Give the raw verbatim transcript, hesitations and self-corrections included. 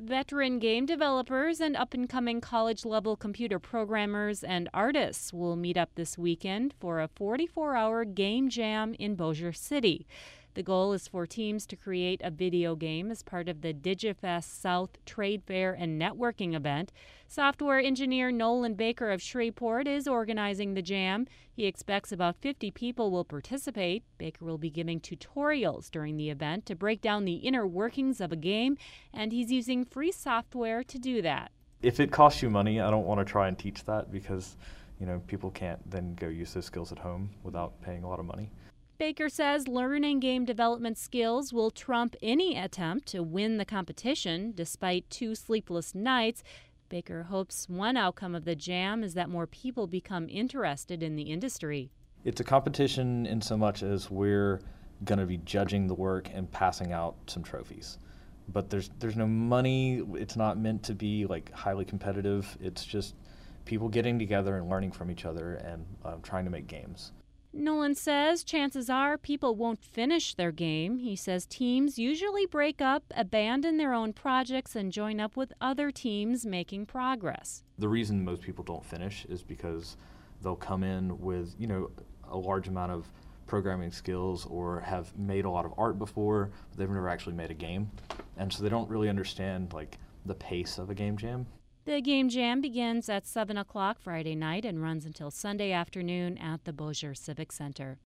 Veteran game developers and up-and-coming college-level computer programmers and artists will meet up this weekend for a forty-four hour game jam in Bossier City. The goal is for teams to create a video game as part of the DigiFest South Trade Fair and Networking event. Software engineer Nolan Baker of Shreveport is organizing the jam. He expects about fifty people will participate. Baker will be giving tutorials during the event to break down the inner workings of a game, and he's using free software to do that. If it costs you money, I don't want to try and teach that because, you know, people can't then go use those skills at home without paying a lot of money. Baker says learning game development skills will trump any attempt to win the competition. Despite two sleepless nights, Baker hopes one outcome of the jam is that more people become interested in the industry. It's a competition in so much as we're going to be judging the work and passing out some trophies. But there's there's no money. It's not meant to be like highly competitive. It's just people getting together and learning from each other and um, trying to make games. Nolan says chances are people won't finish their game. He says teams usually break up, abandon their own projects, and join up with other teams making progress. The reason most people don't finish is because they'll come in with, you know, a large amount of programming skills or have made a lot of art before, but they've never actually made a game. And so they don't really understand, like, the pace of a game jam. The game jam begins at seven o'clock Friday night and runs until Sunday afternoon at the Bossier Civic Center.